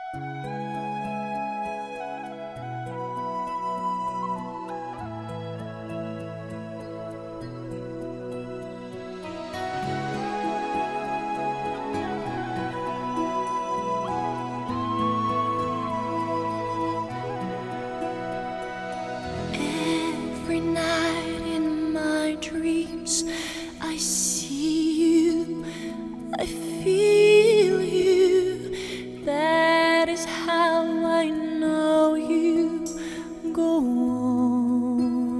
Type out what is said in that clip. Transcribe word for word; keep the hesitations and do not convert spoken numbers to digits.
Every night in my dreams, I see you, I feel